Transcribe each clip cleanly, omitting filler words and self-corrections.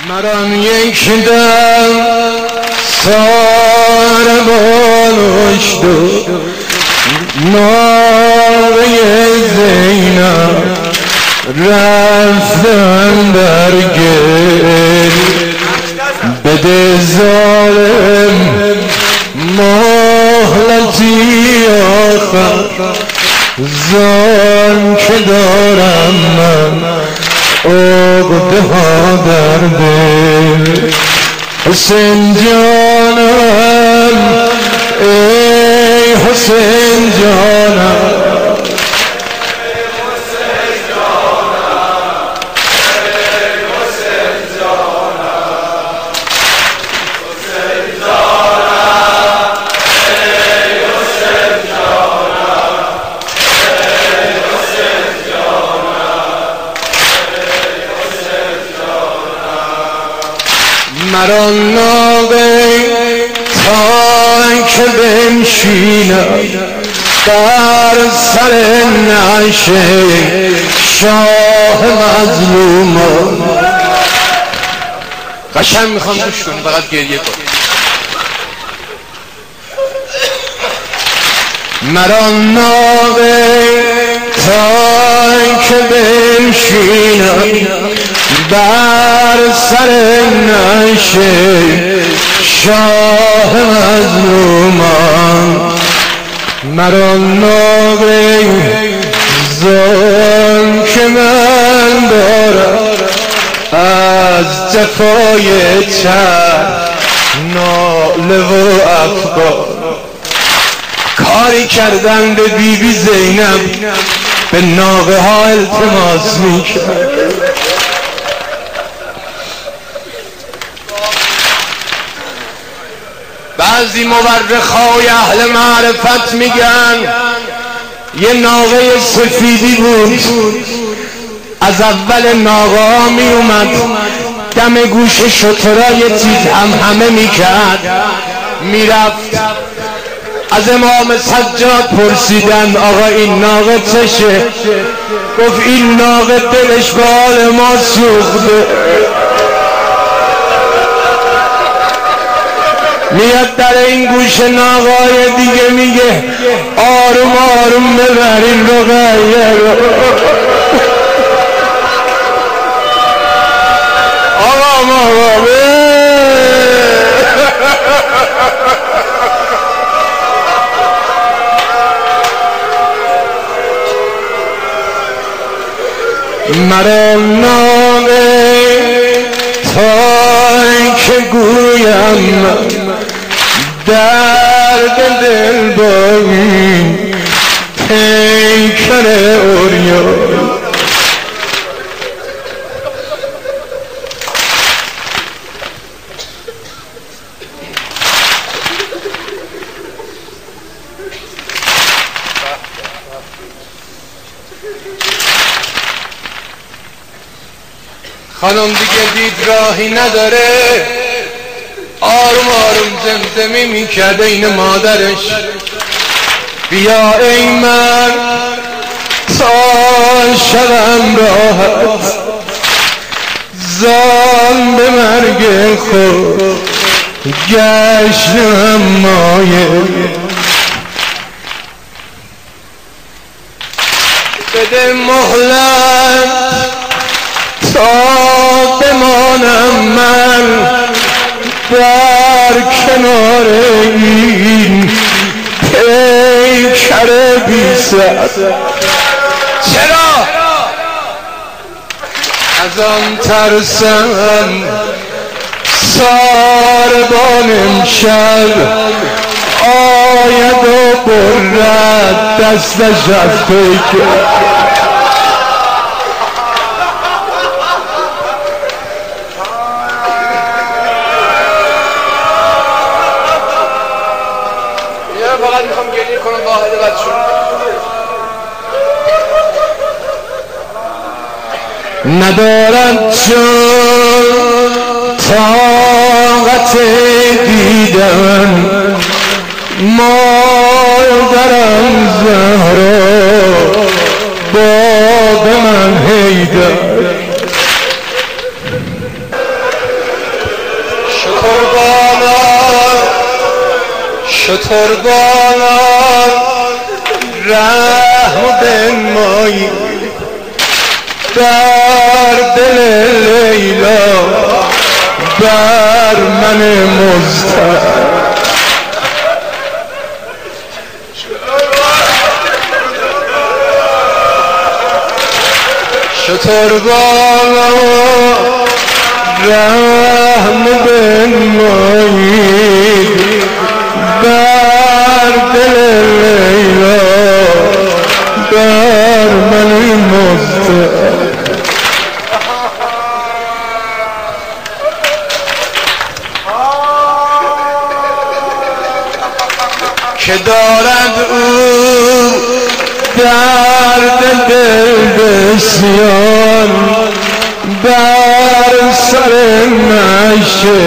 مران یک دم سار بالشت ناوه زینب رفتن در گل بده ظالم مهلتی آخر زان که دارم من عقده ها در دل حسین جانم ای حسین جانم مران ناقه تا که بنشینم بر سر نعشه شاه مظلومان. قشنگ میخوام گوش کنی، فقط گریه کن. مران ناقه تا که بنشینم بر سر نعشه شاه مظلومان. مران ناقه زان که من دارم از جفای چرخ ناله و افغان. کاری کردن به بیبی زینب به ناقه ها التماس میکرد. بعضی مورخای اهل معرفت میگن یه ناقه سفیدی بود، از اول ناقه ها می اومد دم گوش شترا یه چیز همه میکرد، میرفت. از امام سجاد پرسیدن آقا این ناقه چشه؟ گفت این ناقه دلش به حال ما سوخته، میاد در این گوش ناقای دیگه میگه آروم آروم ببرین رقیه رو. آقا مران ناقه تا که گویم درد دل با این پیکر اوریان. خانم دیگه دید راهی نداره، آروم آروم زمزمی میکرده این مادرش بیا ای من تا شدم راحت زان به مرگ خود گشتم مایل. بده مهلت تا بمانم من در کنار این پیکر بی سر. چرا؟ از آن ترسم ساربان امشب آید و برد دستش از پیکر. فقط میخوام گریه کنم واحده بعد شروع. ندارد چون طاقت دیدن مادرم زهرا باب من حیدر. شتربانان رحم بنمایی در دل لیلا بر من مضطرب شتربانان رحم بنمایی بر دل لیلا بر من مضطرب که دارد او درد دل بسیار بر سر نشه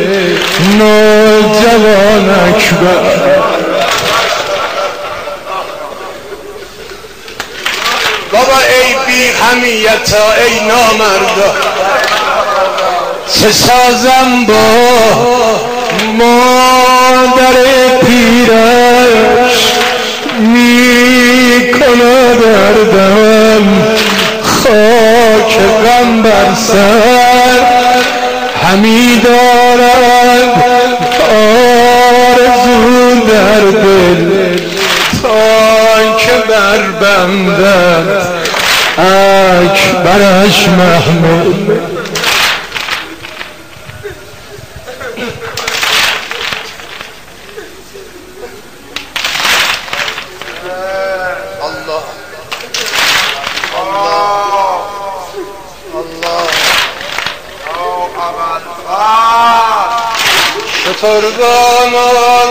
نوجوانک بر بابا ای بی حمیتا ای نامردا چه سازم با مادر پیرش میکنه دردم خاک غم بر سر همی دارد آرزو در دل تا که بر بندد اکبرش محمود شتربانان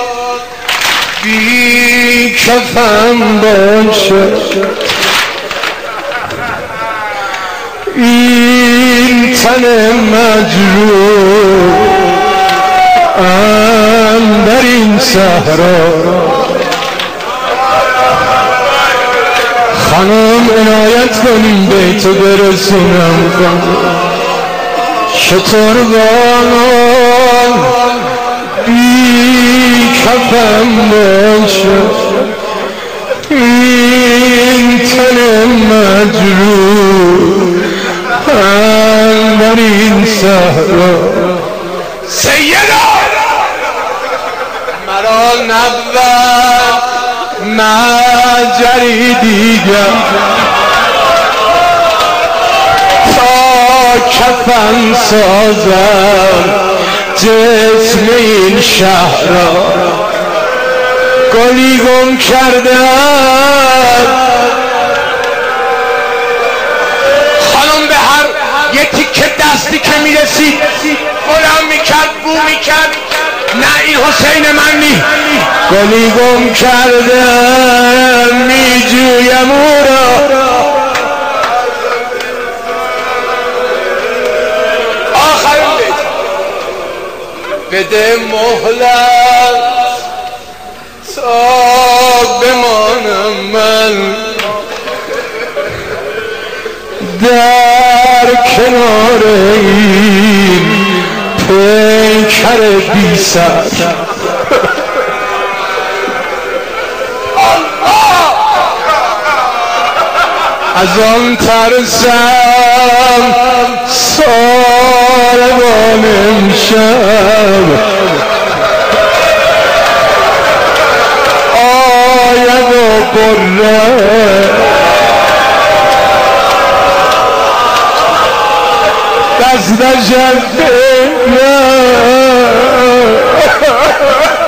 بی کفن باشه این تن مجروح اندر این صحرا خانم عنایت کنیم بیتو برسونم شتربانان بی کفن باشه این تن مجروح اندر این صحرا سیدا مرا نبود مجری دیگر تا کفن سازم جسم این شهر را گلی گم کردم خانم به هر یه تیکه دستی که میرسید بلند میکرد بو میکرد نه این حسین من نی گلی گم کردم میجویم او را بده مهلت تا بمانم من در کنار این پیکر بی سر از آن ترسم ساربان امشب آید و بره دست نشد